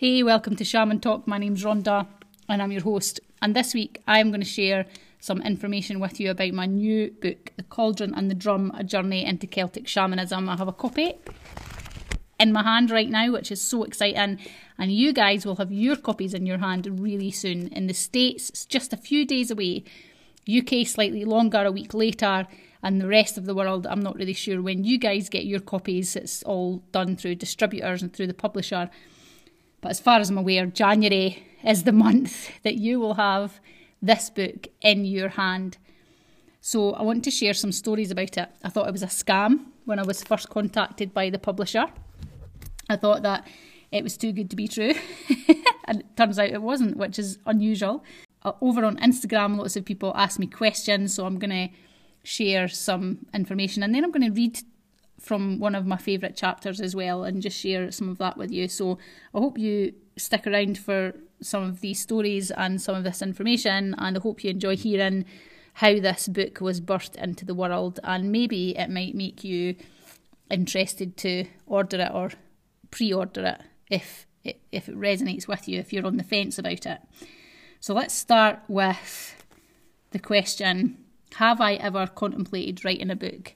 Hey, welcome to Shaman Talk. My name's Rhonda and I'm your host. And this week I'm going to share some information with you about my new book, The Cauldron and the Drum, A Journey into Celtic Shamanism. I have a copy in my hand right now, which is so exciting. And you guys will have your copies in your hand really soon. In the States, it's just a few days away. UK, slightly longer, a week later. And the rest of the world, I'm not really sure when you guys get your copies. It's all done through distributors and through the publisher. But as far as I'm aware, January is the month that you will have this book in your hand. So I want to share some stories about it. I thought it was a scam when I was first contacted by the publisher. I thought that it was too good to be true. And it turns out it wasn't, which is unusual. Over on Instagram, lots of people ask me questions, so I'm going to share some information. And then I'm going to read from one of my favourite chapters as well and just share some of that with you. So I hope you stick around for some of these stories and some of this information, and I hope you enjoy hearing how this book was birthed into the world, and maybe it might make you interested to order it or pre-order it if it resonates with you, if you're on the fence about it. So let's start with the question, have I ever contemplated writing a book?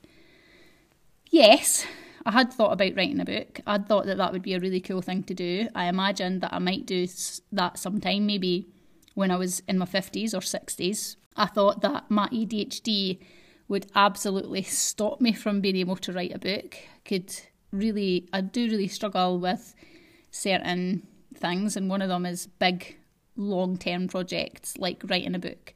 Yes, I had thought about writing a book. I'd thought that would be a really cool thing to do. I imagined that I might do that sometime, maybe when I was in my 50s or 60s. I thought that my ADHD would absolutely stop me from being able to write a book. I do really struggle with certain things, and one of them is big, long-term projects like writing a book.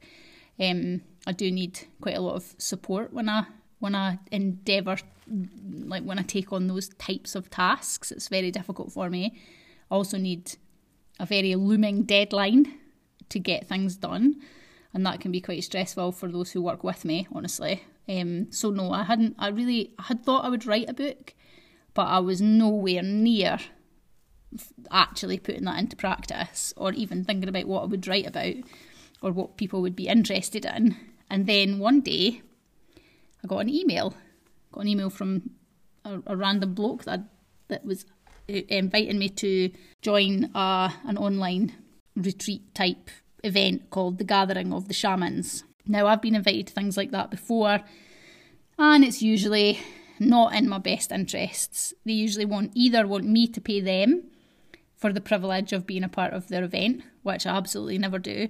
I do need quite a lot of support when I endeavour, like when I take on those types of tasks. It's very difficult for me. I also need a very looming deadline to get things done, and that can be quite stressful for those who work with me, honestly. So no, I had thought I would write a book, but I was nowhere near actually putting that into practice or even thinking about what I would write about or what people would be interested in. And then one day I got an email from a random bloke that was inviting me to join an online retreat type event called The Gathering of the Shamans. Now, I've been invited to things like that before, and it's usually not in my best interests. They usually want me to pay them for the privilege of being a part of their event, which I absolutely never do.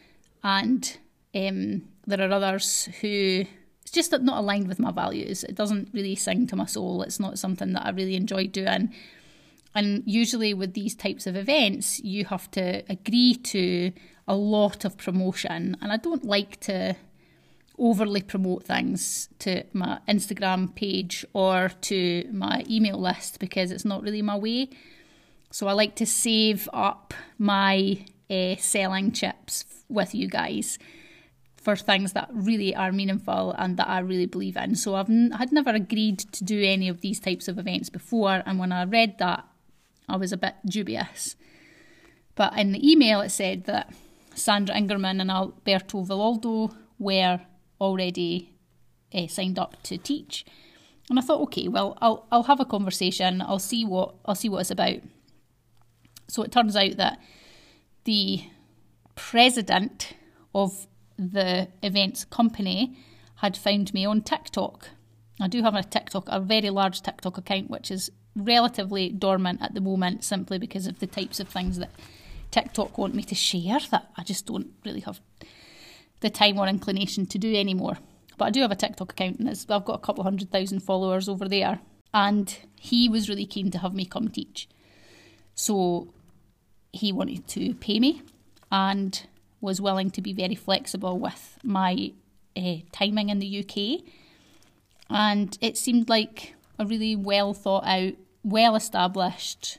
And there are others who it's just not aligned with my values. It doesn't really sing to my soul. It's not something that I really enjoy doing. And usually with these types of events, you have to agree to a lot of promotion. And I don't like to overly promote things to my Instagram page or to my email list because it's not really my way. So I like to save up my selling chips with you guys for things that really are meaningful and that I really believe in. So I had never agreed to do any of these types of events before, and when I read that, I was a bit dubious. But in the email it said that Sandra Ingerman and Alberto Villoldo were already signed up to teach. And I thought, okay, well, I'll have a conversation, I'll see what it's about. So it turns out that the president of the events company had found me on TikTok. I do have a very large TikTok account, which is relatively dormant at the moment simply because of the types of things that TikTok want me to share that I just don't really have the time or inclination to do anymore. But I do have a TikTok account, and I've got a couple 100,000 followers over there, and he was really keen to have me come teach. So he wanted to pay me and was willing to be very flexible with my timing in the UK. And it seemed like a really well thought out, well established,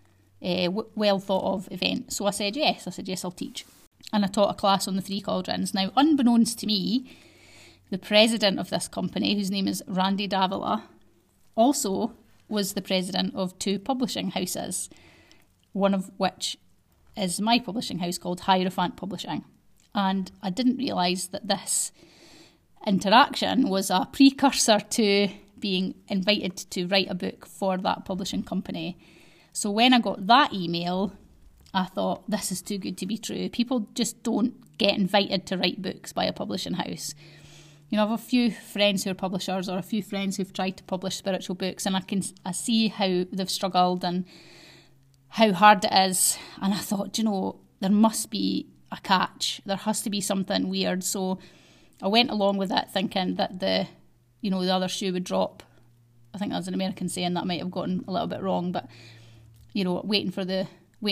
well thought of event. So I said yes, I'll teach. And I taught a class on the Three Cauldrons. Now, unbeknownst to me, the president of this company, whose name is Randy Davila, also was the president of two publishing houses, one of which is my publishing house called Hierophant Publishing. And I didn't realise that this interaction was a precursor to being invited to write a book for that publishing company. So when I got that email, I thought, this is too good to be true. People just don't get invited to write books by a publishing house. You know, I have a few friends who are publishers, or a few friends who've tried to publish spiritual books, and I see how they've struggled and how hard it is. And I thought, you know, there must be a catch. There has to be something weird. So I went along with it, thinking that the other shoe would drop. I think that's an American saying that I might have gotten a little bit wrong, but you know, waiting for the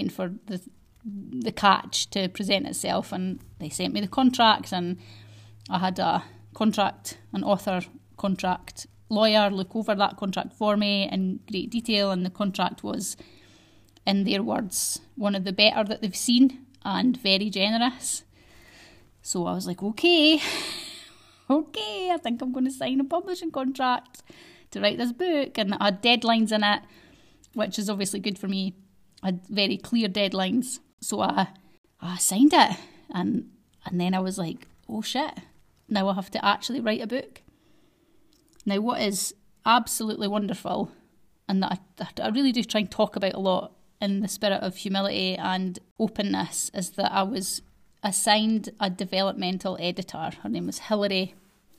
catch to present itself. And they sent me the contract, and I had an author contract lawyer look over that contract for me in great detail, and the contract was, in their words, one of the better that they've seen and very generous. So I was like, okay, I think I'm going to sign a publishing contract to write this book. And I had deadlines in it, which is obviously good for me. I had very clear deadlines. So I signed it, and then I was like, oh shit, now I have to actually write a book. Now, what is absolutely wonderful, and that I really do try and talk about a lot in the spirit of humility and openness, is that I was assigned a developmental editor. Her name was Hilary.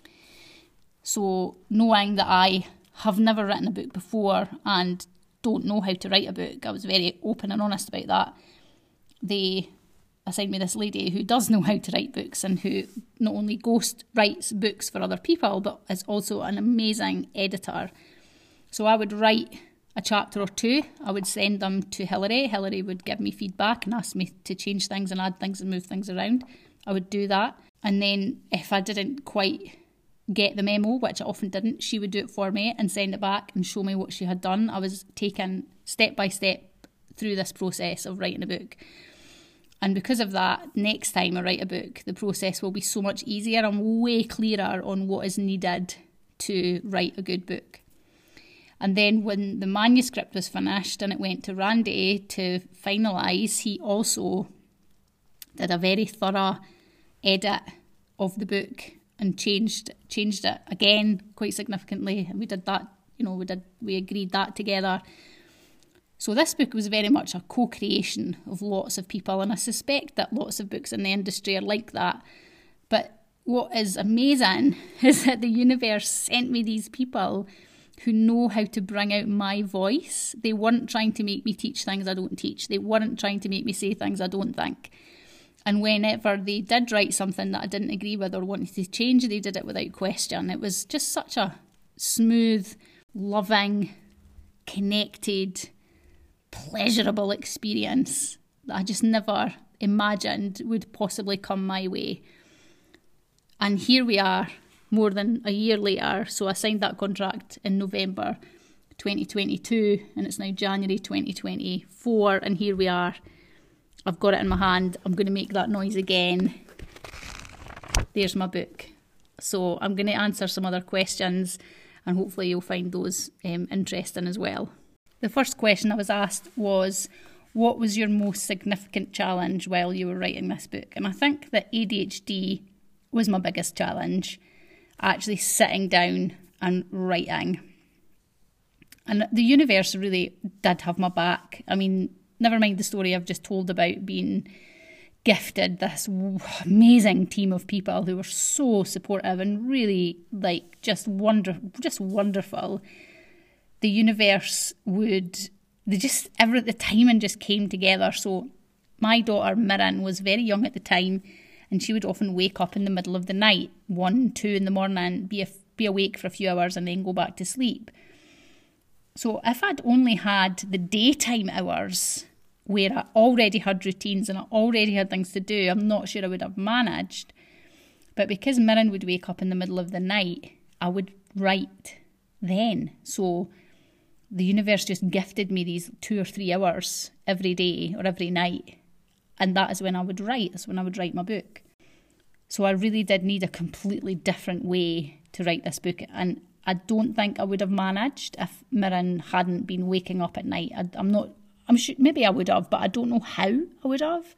So knowing that I have never written a book before and don't know how to write a book, I was very open and honest about that. They assigned me this lady who does know how to write books, and who not only ghost writes books for other people, but is also an amazing editor. So I would write a chapter or two, I would send them to Hilary. Hilary would give me feedback and ask me to change things and add things and move things around. I would do that. And then if I didn't quite get the memo, which I often didn't, she would do it for me and send it back and show me what she had done. I was taken step by step through this process of writing a book. And because of that, next time I write a book, the process will be so much easier. I'm way clearer on what is needed to write a good book. And then when the manuscript was finished and it went to Randy to finalise, he also did a very thorough edit of the book and changed it again quite significantly. And we did that, we agreed that together. So this book was very much a co-creation of lots of people, and I suspect that lots of books in the industry are like that. But what is amazing is that the universe sent me these people who know how to bring out my voice. They weren't trying to make me teach things I don't teach. They weren't trying to make me say things I don't think. And whenever they did write something that I didn't agree with or wanted to change, they did it without question. It was just such a smooth, loving, connected, pleasurable experience that I just never imagined would possibly come my way. And here we are, more than a year later. So I signed that contract in November 2022, and it's now January 2024, and here we are. I've got it in my hand. I'm going to make that noise again. There's my book. So I'm going to answer some other questions, and hopefully you'll find those interesting as well. The first question I was asked was, what was your most significant challenge while you were writing this book? And I think that ADHD was my biggest challenge, actually sitting down and writing. And the universe really did have my back. I mean, never mind the story I've just told about being gifted this amazing team of people who were so supportive and really just wonderful. The universe the timing just came together. So my daughter Mirren was very young at the time, and she would often wake up in the middle of the night, 1, 2 in the morning, be awake for a few hours and then go back to sleep. So if I'd only had the daytime hours where I already had routines and I already had things to do, I'm not sure I would have managed. But because Mirren would wake up in the middle of the night, I would write then. So the universe just gifted me these 2 or 3 hours every day or every night. And that is when I would write. That's when I would write my book. So I really did need a completely different way to write this book. And I don't think I would have managed if Mirren hadn't been waking up at night. I'm sure maybe I would have, but I don't know how I would have.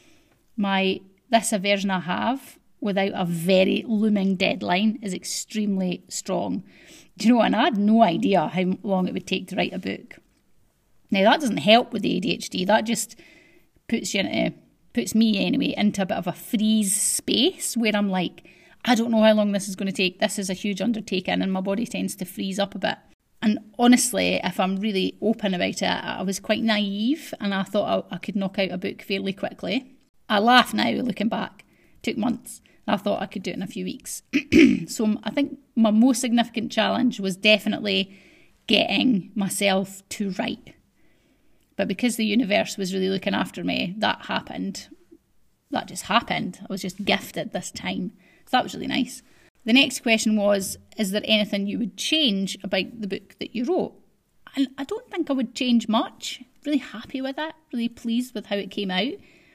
This aversion I have without a very looming deadline is extremely strong. Do you know, and I had no idea how long it would take to write a book. Now, that doesn't help with the ADHD. That just puts me anyway into a bit of a freeze space where I'm like, I don't know how long this is going to take. This is a huge undertaking, and my body tends to freeze up a bit. And honestly, if I'm really open about it, I was quite naive and I thought I could knock out a book fairly quickly. I laugh now looking back. It took months. I thought I could do it in a few weeks. So I think my most significant challenge was definitely getting myself to write. But because the universe was really looking after me, that happened. That just happened. I was just gifted this time. So that was really nice. The next question was, is there anything you would change about the book that you wrote? And I don't think I would change much. Really happy with it. Really pleased with how it came out.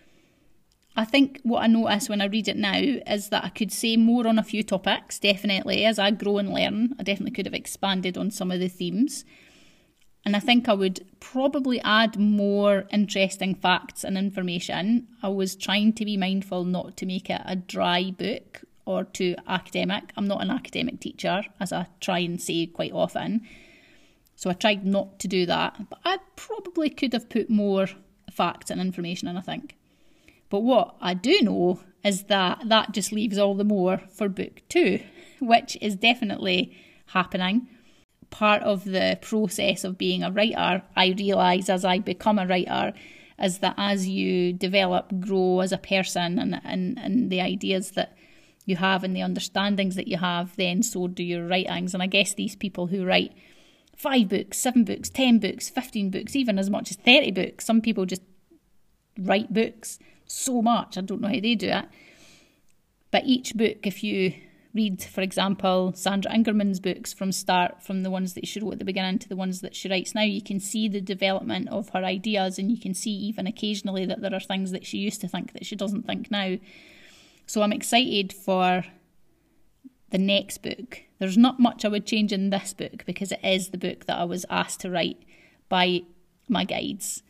I think what I notice when I read it now is that I could say more on a few topics, definitely. As I grow and learn, I definitely could have expanded on some of the themes. And I think I would probably add more interesting facts and information. I was trying to be mindful not to make it a dry book or too academic. I'm not an academic teacher, as I try and say quite often. So I tried not to do that. But I probably could have put more facts and information in, I think. But what I do know is that just leaves all the more for book 2, which is definitely happening. Part of the process of being a writer, I realise as I become a writer, is that as you develop, grow as a person and the ideas that you have and the understandings that you have, then so do your writings. And I guess these people who write 5 books, 7 books, 10 books, 15 books, even as much as 30 books, some people just write books so much. I don't know how they do it. But each book, if you read, for example, Sandra Ingerman's books from the ones that she wrote at the beginning to the ones that she writes now, you can see the development of her ideas, and you can see even occasionally that there are things that she used to think that she doesn't think now. So I'm excited for the next book. There's not much I would change in this book because it is the book that I was asked to write by my guides.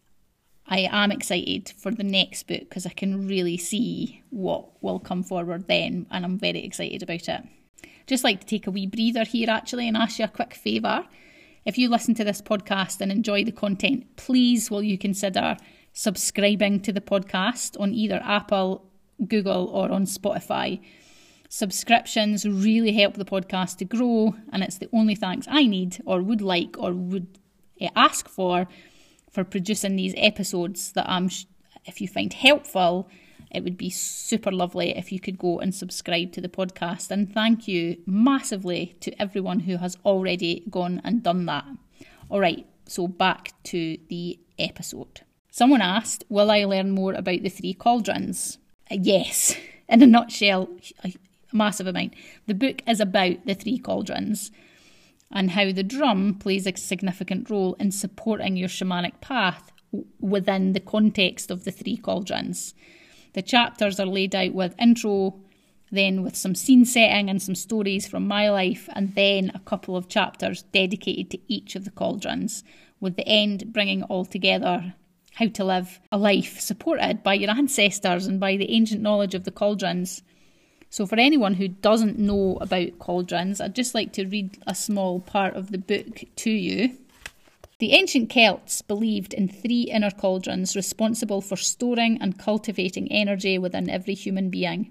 I am excited for the next book because I can really see what will come forward then, and I'm very excited about it. Just like to take a wee breather here actually and ask you a quick favour. If you listen to this podcast and enjoy the content, please will you consider subscribing to the podcast on either Apple, Google or on Spotify. Subscriptions really help the podcast to grow, and it's the only thanks I need or would like or would ask for producing these episodes that if you find helpful, it would be super lovely if you could go and subscribe to the podcast. And thank you massively to everyone who has already gone and done that. All right, so back to the episode. Someone asked, will I learn more about the 3 cauldrons? Yes, in a nutshell, a massive amount. The book is about the 3 cauldrons and how the drum plays a significant role in supporting your shamanic path within the context of the 3 cauldrons. The chapters are laid out with intro, then with some scene setting and some stories from my life, and then a couple of chapters dedicated to each of the cauldrons, with the end bringing all together how to live a life supported by your ancestors and by the ancient knowledge of the cauldrons. So for anyone who doesn't know about cauldrons, I'd just like to read a small part of the book to you. The ancient Celts believed in 3 inner cauldrons responsible for storing and cultivating energy within every human being.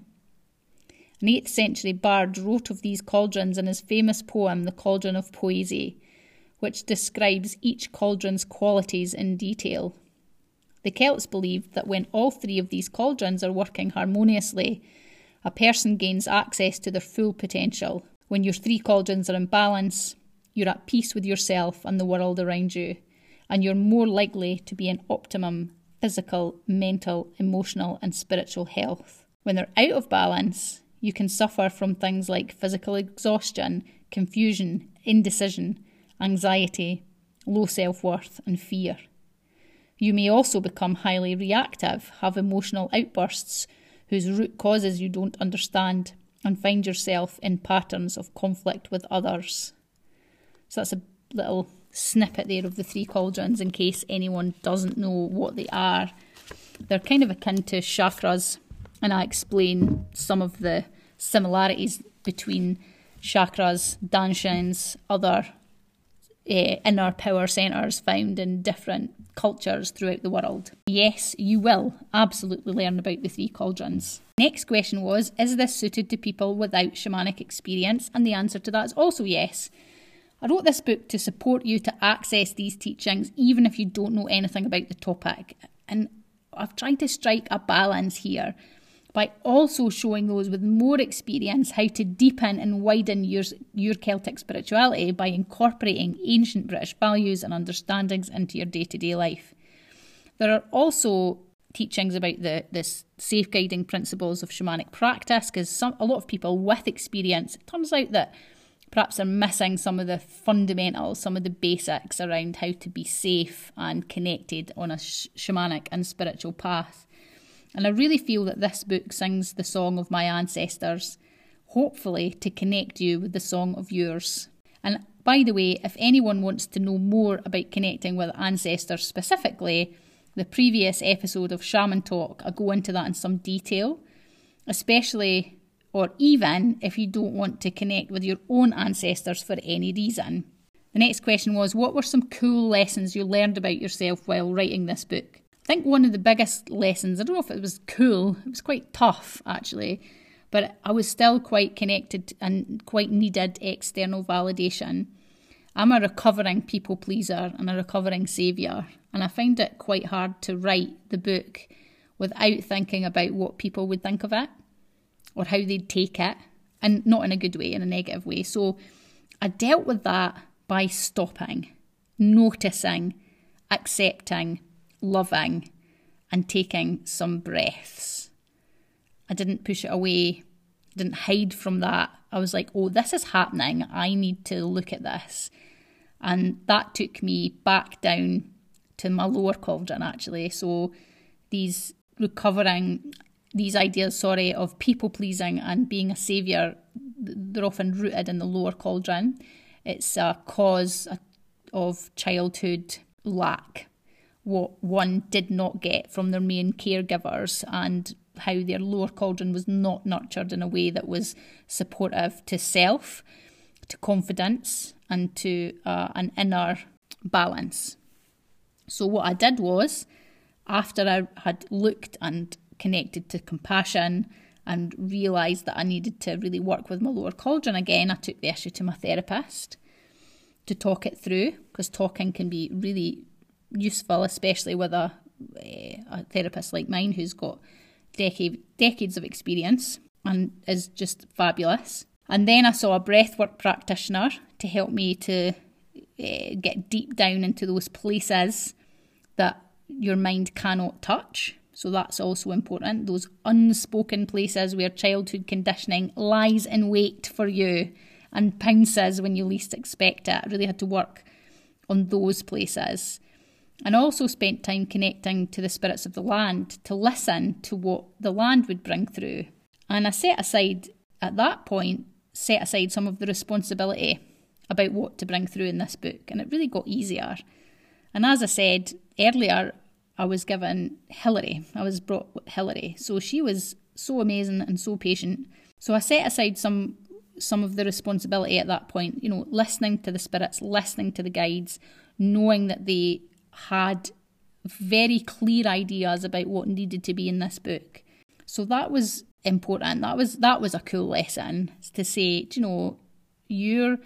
An 8th century bard wrote of these cauldrons in his famous poem, The Cauldron of Poesy, which describes each cauldron's qualities in detail. The Celts believed that when all 3 of these cauldrons are working harmoniously, a person gains access to their full potential. When your 3 cauldrons are in balance, you're at peace with yourself and the world around you, and you're more likely to be in optimum physical, mental, emotional and spiritual health. When they're out of balance, you can suffer from things like physical exhaustion, confusion, indecision, anxiety, low self-worth and fear. You may also become highly reactive, have emotional outbursts whose root causes you don't understand, and find yourself in patterns of conflict with others. So that's a little snippet there of the 3 cauldrons in case anyone doesn't know what they are. They're kind of akin to chakras, and I explain some of the similarities between chakras, danshans, other inner power centres found in different cultures throughout the world. Yes, you will absolutely learn about the 3 cauldrons. Next question was, is this suited to people without shamanic experience? And the answer to that is also yes. I wrote this book to support you to access these teachings even if you don't know anything about the topic. And I've tried to strike a balance here by also showing those with more experience how to deepen and widen your Celtic spirituality by incorporating ancient British values and understandings into your day-to-day life. There are also teachings about the safeguarding principles of shamanic practice, because a lot of people with experience, it turns out that perhaps they're missing some of the fundamentals, some of the basics around how to be safe and connected on a shamanic and spiritual path. And I really feel that this book sings the song of my ancestors, hopefully to connect you with the song of yours. And by the way, if anyone wants to know more about connecting with ancestors specifically, the previous episode of Shaman Talk, I go into that in some detail, especially or even if you don't want to connect with your own ancestors for any reason. The next question was, what were some cool lessons you learned about yourself while writing this book? I think one of the biggest lessons, I don't know if it was cool, it was quite tough actually, but I was still quite connected and quite needed external validation. I'm a recovering people pleaser and a recovering saviour, and I found it quite hard to write the book without thinking about what people would think of it or how they'd take it, and not in a good way, in a negative way. So I dealt with that by stopping, noticing, accepting, loving, and taking some breaths. I didn't push it away, didn't hide from that. I was like, oh, this is happening. I need to look at this. And that took me back down to my lower cauldron, actually. So these ideas of people pleasing and being a saviour, they're often rooted in the lower cauldron. It's a cause of childhood lack, what one did not get from their main caregivers, and how their lower cauldron was not nurtured in a way that was supportive to self, to confidence, and to an inner balance. So what I did was, after I had looked and connected to compassion and realised that I needed to really work with my lower cauldron again, I took the issue to my therapist to talk it through, because talking can be really useful, especially with a therapist like mine who's got decades of experience and is just fabulous. And then I saw a breathwork practitioner to help me to get deep down into those places that your mind cannot touch. So that's also important. Those unspoken places where childhood conditioning lies in wait for you and pounces when you least expect it. I really had to work on those places. And also spent time connecting to the spirits of the land to listen to what the land would bring through. And I at that point, set aside some of the responsibility about what to bring through in this book. And it really got easier. And as I said earlier, I was given Hilary. I was brought with Hilary. So she was so amazing and so patient. So I set aside some of the responsibility at that point, listening to the spirits, listening to the guides, knowing that they had very clear ideas about what needed to be in this book. So that was important. That was a cool lesson, to say, your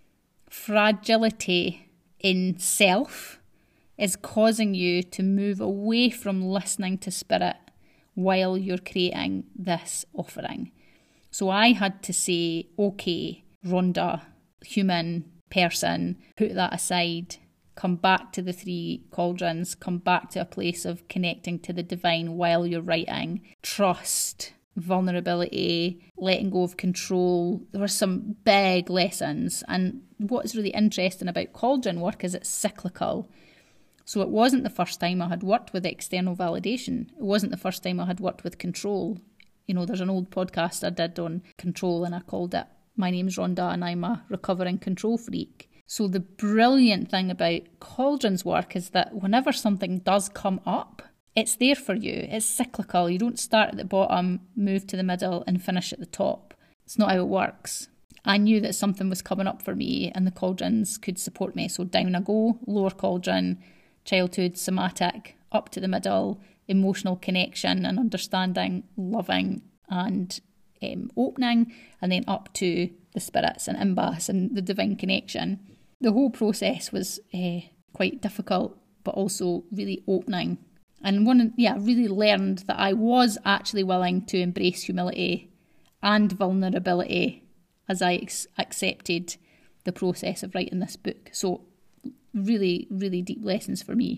fragility in self is causing you to move away from listening to spirit while you're creating this offering. So I had to say, okay, Rhonda, human person, put that aside, come back to the 3 cauldrons, come back to a place of connecting to the divine while you're writing. Trust, vulnerability, letting go of control. There were some big lessons. And what is really interesting about cauldron work is it's cyclical. So it wasn't the first time I had worked with external validation. It wasn't the first time I had worked with control. There's an old podcast I did on control, and I called it My Name's Rhonda and I'm a Recovering Control Freak. So the brilliant thing about cauldrons work is that whenever something does come up, it's there for you. It's cyclical. You don't start at the bottom, move to the middle and finish at the top. It's not how it works. I knew that something was coming up for me and the cauldrons could support me. So down I go, lower cauldron, childhood, somatic, up to the middle, emotional connection and understanding, loving and opening, and then up to the spirits and imbas and the divine connection. The whole process was quite difficult, but also really opening. And really learned that I was actually willing to embrace humility and vulnerability as I accepted the process of writing this book. So really, really deep lessons for me.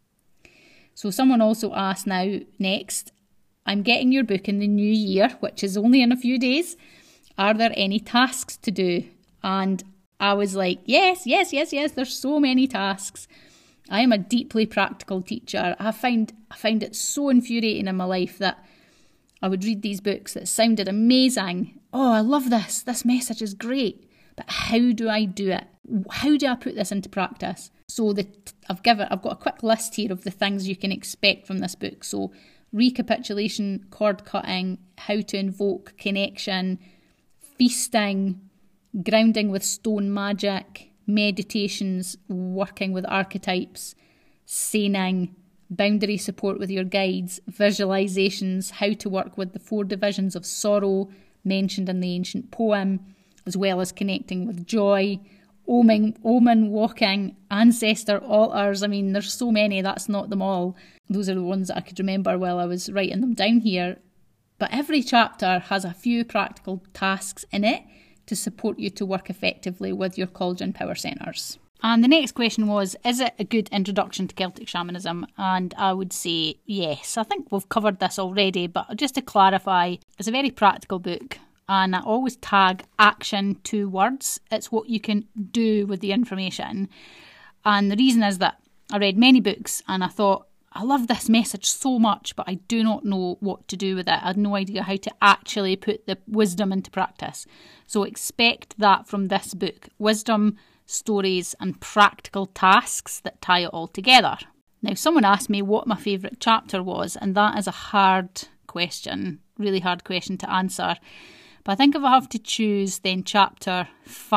So someone also asked now, next, I'm getting your book in the new year, which is only in a few days. Are there any tasks to do? And I was like, yes, there's so many tasks. I am a deeply practical teacher. I find it so infuriating in my life that I would read these books that sounded amazing. Oh, I love this. This message is great. But how do I do it? How do I put this into practice? So I've got a quick list here of the things you can expect from this book. So recapitulation, cord cutting, how to invoke connection, feasting, grounding with stone magic, meditations, working with archetypes, seining, boundary support with your guides, visualizations, how to work with the 4 divisions of sorrow mentioned in the ancient poem, as well as connecting with joy, omen walking, ancestor altars. I mean, there's so many, that's not them all. Those are the ones that I could remember while I was writing them down here. But every chapter has a few practical tasks in it to support you to work effectively with your cauldron power centres. And the next question was, is it a good introduction to Celtic shamanism? And I would say yes. I think we've covered this already, but just to clarify, it's a very practical book. And I always tag action 2 words. It's what you can do with the information. And the reason is that I read many books and I thought, I love this message so much, but I do not know what to do with it. I had no idea how to actually put the wisdom into practice. So expect that from this book. Wisdom, stories and practical tasks that tie it all together. Now, someone asked me what my favourite chapter was, and that is a hard question, really hard question to answer. But I think if I have to choose, then chapter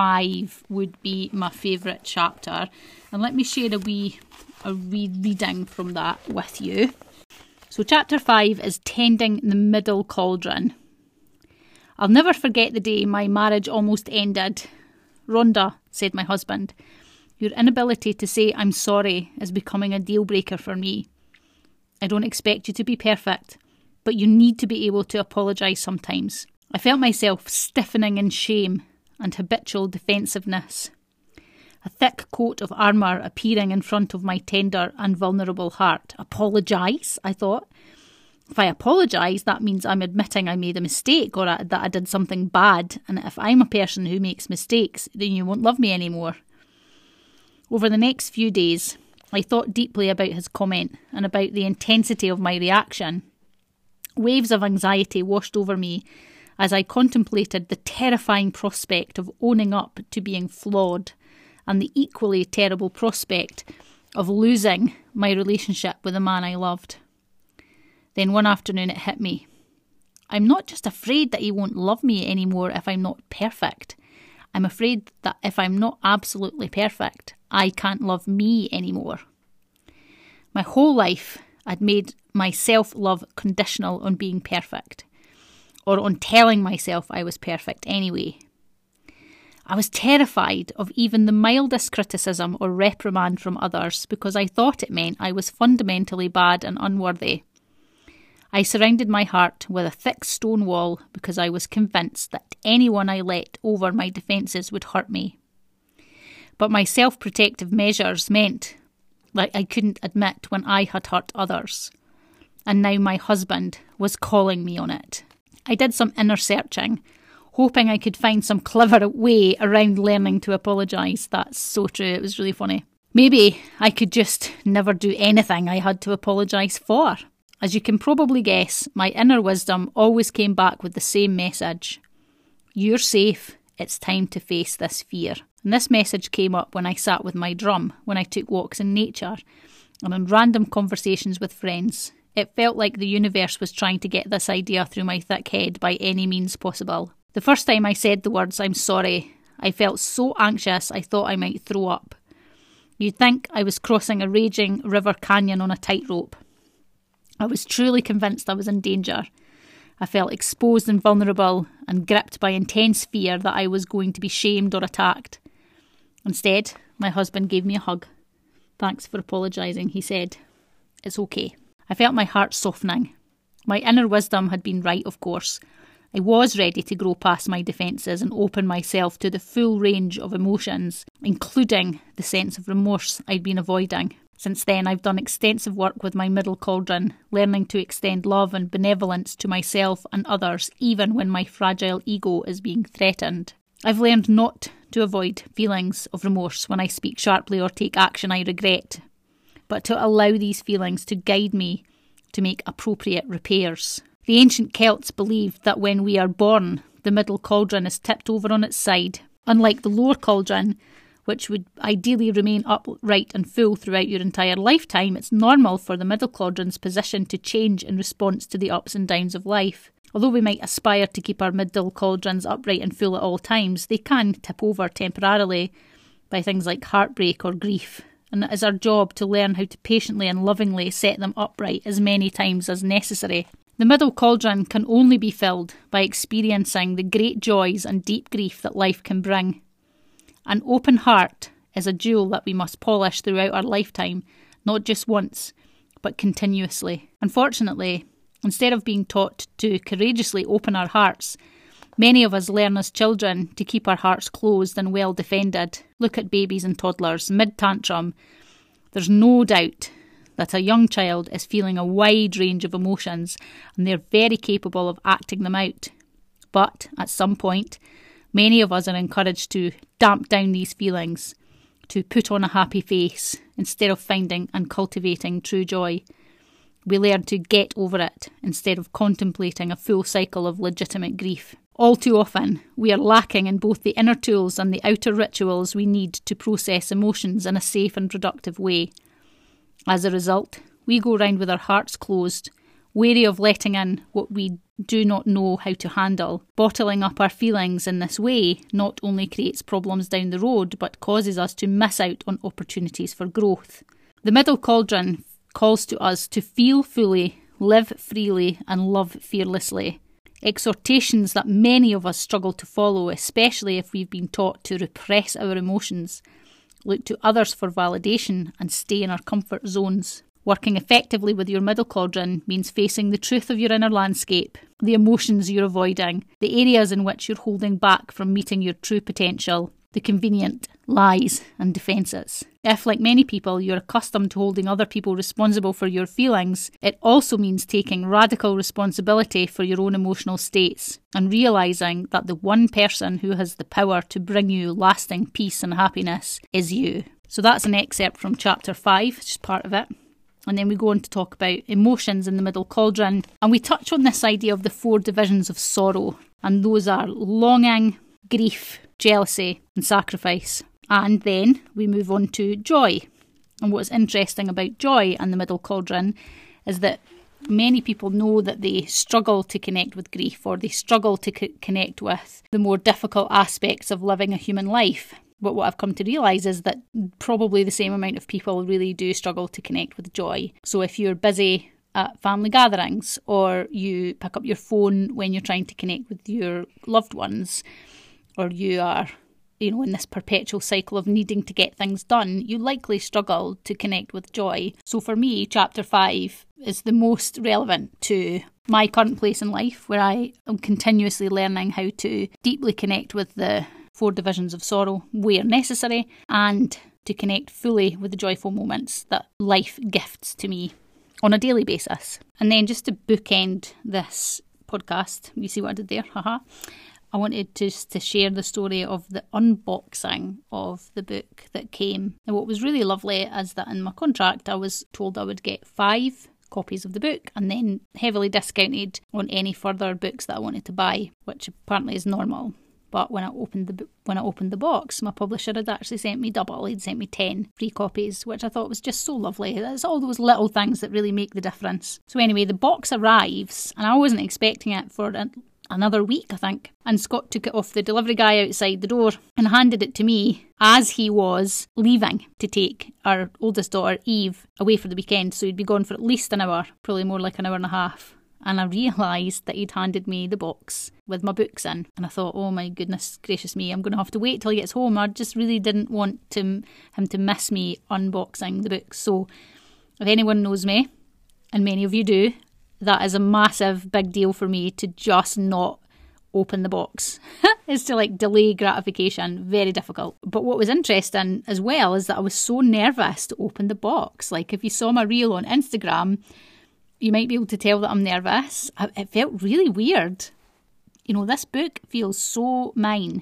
5 would be my favourite chapter. And let me share a wee reading from that with you. So chapter 5 is Tending the Middle Cauldron. I'll never forget the day my marriage almost ended. Rhonda, said my husband, your inability to say I'm sorry is becoming a deal breaker for me. I don't expect you to be perfect, but you need to be able to apologise sometimes. I felt myself stiffening in shame and habitual defensiveness. A thick coat of armour appearing in front of my tender and vulnerable heart. Apologise, I thought. If I apologise, that means I'm admitting I made a mistake or that I did something bad, and if I'm a person who makes mistakes, then you won't love me anymore. Over the next few days, I thought deeply about his comment and about the intensity of my reaction. Waves of anxiety washed over me as I contemplated the terrifying prospect of owning up to being flawed and the equally terrible prospect of losing my relationship with the man I loved. Then one afternoon it hit me. I'm not just afraid that he won't love me anymore if I'm not perfect. I'm afraid that if I'm not absolutely perfect, I can't love me anymore. My whole life, I'd made my self-love conditional on being perfect, or on telling myself I was perfect anyway. I was terrified of even the mildest criticism or reprimand from others because I thought it meant I was fundamentally bad and unworthy. I surrounded my heart with a thick stone wall because I was convinced that anyone I let over my defences would hurt me. But my self-protective measures meant that I couldn't admit when I had hurt others. And now my husband was calling me on it. I did some inner searching, hoping I could find some clever way around learning to apologise. That's so true, it was really funny. Maybe I could just never do anything I had to apologise for. As you can probably guess, my inner wisdom always came back with the same message. You're safe, it's time to face this fear. And this message came up when I sat with my drum, when I took walks in nature, and in random conversations with friends. It felt like the universe was trying to get this idea through my thick head by any means possible. The first time I said the words, "I'm sorry," I felt so anxious I thought I might throw up. You'd think I was crossing a raging river canyon on a tightrope. I was truly convinced I was in danger. I felt exposed and vulnerable and gripped by intense fear that I was going to be shamed or attacked. Instead, my husband gave me a hug. "Thanks for apologising," he said. "It's okay." I felt my heart softening. My inner wisdom had been right, of course. I was ready to grow past my defences and open myself to the full range of emotions, including the sense of remorse I'd been avoiding. Since then, I've done extensive work with my middle cauldron, learning to extend love and benevolence to myself and others, even when my fragile ego is being threatened. I've learned not to avoid feelings of remorse when I speak sharply or take action I regret, but to allow these feelings to guide me to make appropriate repairs. The ancient Celts believed that when we are born, the middle cauldron is tipped over on its side. Unlike the lower cauldron, which would ideally remain upright and full throughout your entire lifetime, it's normal for the middle cauldron's position to change in response to the ups and downs of life. Although we might aspire to keep our middle cauldrons upright and full at all times, they can tip over temporarily by things like heartbreak or grief, and it is our job to learn how to patiently and lovingly set them upright as many times as necessary. The middle cauldron can only be filled by experiencing the great joys and deep grief that life can bring. An open heart is a jewel that we must polish throughout our lifetime, not just once, but continuously. Unfortunately, instead of being taught to courageously open our hearts, many of us learn as children to keep our hearts closed and well defended. Look at babies and toddlers, mid-tantrum. There's no doubt that a young child is feeling a wide range of emotions and they're very capable of acting them out. But at some point, many of us are encouraged to damp down these feelings, to put on a happy face instead of finding and cultivating true joy. We learn to get over it instead of contemplating a full cycle of legitimate grief. All too often, we are lacking in both the inner tools and the outer rituals we need to process emotions in a safe and productive way. As a result, we go round with our hearts closed, wary of letting in what we do not know how to handle. Bottling up our feelings in this way not only creates problems down the road, but causes us to miss out on opportunities for growth. The middle cauldron calls to us to feel fully, live freely, and love fearlessly. Exhortations that many of us struggle to follow, especially if we've been taught to repress our emotions, look to others for validation, and stay in our comfort zones. Working effectively with your middle cauldron means facing the truth of your inner landscape, the emotions you're avoiding, the areas in which you're holding back from meeting your true potential, the convenient lies and defences. If, like many people, you're accustomed to holding other people responsible for your feelings, it also means taking radical responsibility for your own emotional states and realising that the one person who has the power to bring you lasting peace and happiness is you. So that's an excerpt from chapter 5, just part of it. And then we go on to talk about emotions in the middle cauldron. And we touch on this idea of the 4 divisions of sorrow. And those are longing, grief, jealousy and sacrifice. And then we move on to joy. And what's interesting about joy and the middle cauldron is that many people know that they struggle to connect with grief, or they struggle to connect with the more difficult aspects of living a human life. But what I've come to realise is that probably the same amount of people really do struggle to connect with joy. So if you're busy at family gatherings, or you pick up your phone when you're trying to connect with your loved ones, or you are, in this perpetual cycle of needing to get things done, you likely struggle to connect with joy. So for me, chapter 5 is the most relevant to my current place in life, where I am continuously learning how to deeply connect with the 4 divisions of sorrow where necessary, and to connect fully with the joyful moments that life gifts to me on a daily basis. And then just to bookend this podcast, you see what I did there? Haha. I wanted just to share the story of the unboxing of the book that came. And what was really lovely is that in my contract I was told I would get 5 copies of the book and then heavily discounted on any further books that I wanted to buy, which apparently is normal. But when I opened the box, my publisher had actually sent me double. He'd sent me 10 free copies, which I thought was just so lovely. It's all those little things that really make the difference. So anyway, the box arrives, and I wasn't expecting it for another week, I think. And Scott took it off the delivery guy outside the door and handed it to me as he was leaving to take our oldest daughter, Eve, away for the weekend. So he'd be gone for at least an hour, probably more like an hour and a half. And I realised that he'd handed me the box with my books in. And I thought, oh my goodness gracious me, I'm going to have to wait till he gets home. I just really didn't want him to miss me unboxing the books. So if anyone knows me, and many of you do, that is a massive big deal for me to just not open the box. It's to delay gratification. Very difficult. But what was interesting as well is that I was so nervous to open the box. If you saw my reel on Instagram, you might be able to tell that I'm nervous. It felt really weird. This book feels so mine,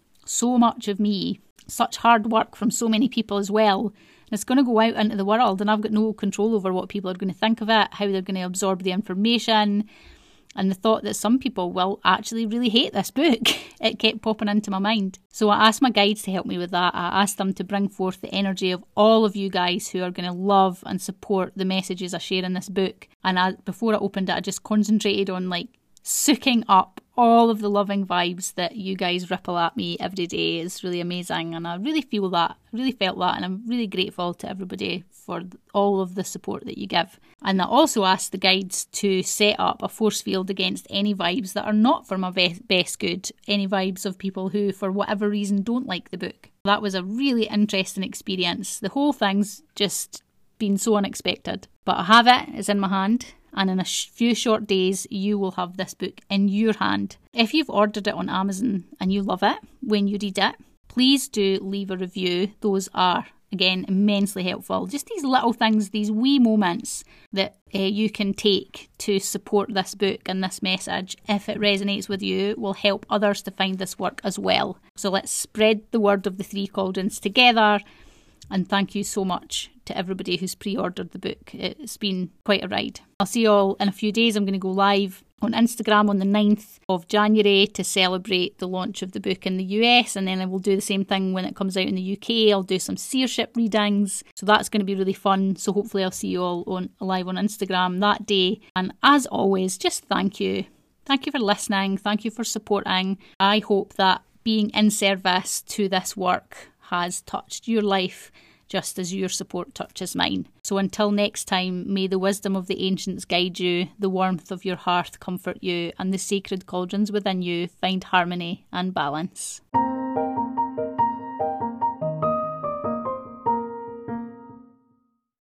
so much of me, such hard work from so many people as well. And it's going to go out into the world and I've got no control over what people are going to think of it, how they're going to absorb the information. And the thought that some people will actually really hate this book, it kept popping into my mind. So I asked my guides to help me with that. I asked them to bring forth the energy of all of you guys who are going to love and support the messages I share in this book. And before I opened it, I just concentrated on soaking up all of the loving vibes that you guys ripple at me every day. Is really amazing, and I really feel that, really felt that, and I'm really grateful to everybody for all of the support that you give. And I also asked the guides to set up a force field against any vibes that are not for my best good, any vibes of people who for whatever reason don't like the book. That was a really interesting experience. The whole thing's just been so unexpected, but I have it, it's in my hand. And in a few short days, you will have this book in your hand. If you've ordered it on Amazon and you love it when you read it, please do leave a review. Those are, again, immensely helpful. Just these little things, these wee moments that you can take to support this book and this message, if it resonates with you, will help others to find this work as well. So let's spread the word of the Three Cauldrons together. And thank you so much to everybody who's pre-ordered the book. It's been quite a ride. I'll see you all in a few days. I'm going to go live on Instagram on the 9th of January to celebrate the launch of the book in the US, and then I will do the same thing when it comes out in the UK. I'll do some seership readings, so that's going to be really fun. So hopefully I'll see you all live on Instagram that day. And as always, just thank you. Thank you for listening. Thank you for supporting. I hope that being in service to this work has touched your life just as your support touches mine. So until next time, may the wisdom of the ancients guide you, the warmth of your hearth comfort you, and the sacred cauldrons within you find harmony and balance.